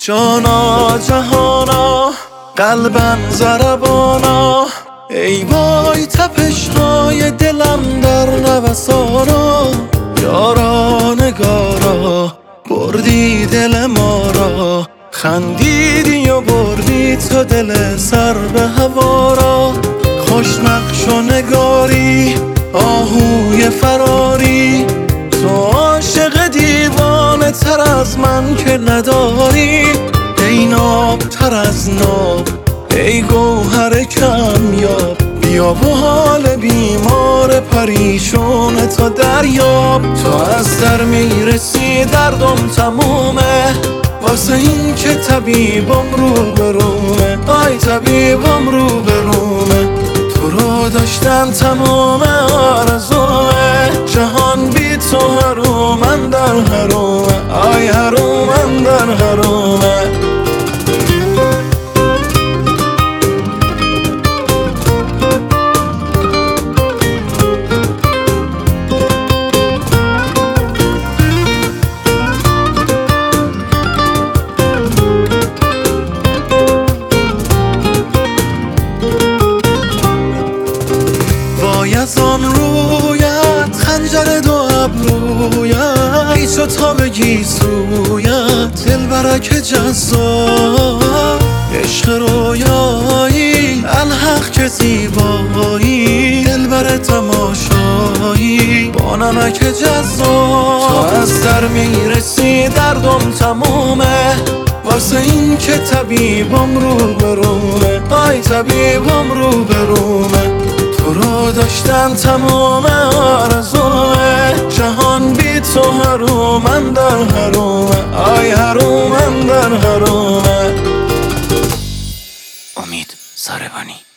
جانا جهانا قلبم ضربانا، ای وای تپش های دلم در نوسانا. یارا نگارا بردی دل ما را، خندیدی و بردی تو دل سر به هوا را. خوش نقش و نگاری آهوی فراری، تو عاشق دیوانه تر از من که نداری. ای ناب تر از ناب ای گوهر کمیاب، بیا و حال بیمار پریشون تو دریاب. تو از در میرسی دردم تمومه، واسه این که طبیبم رو برومه. آی طبیبم رو برومه، تو رو داشتن تمومه آرزومه. جهان بی تو هرومن در هرومه، آی هرومن در هرومه. از آن رویت خنجر دو ابرویت، پیچ و تاب گیسویت دلبرک جذاب. عشق رویایی الحق که زیبایی، دلبر تماشایی با نمک جذاب. تو از در میرسی دردم تمومه، واسه این که طبیبم رو برومه. آی طبیبم رو برومه، تو رو داشتن تمومه آرزومه. جهان بی تو هرومن در هرومه، آی هرومن در هرومه. امید ساربانی.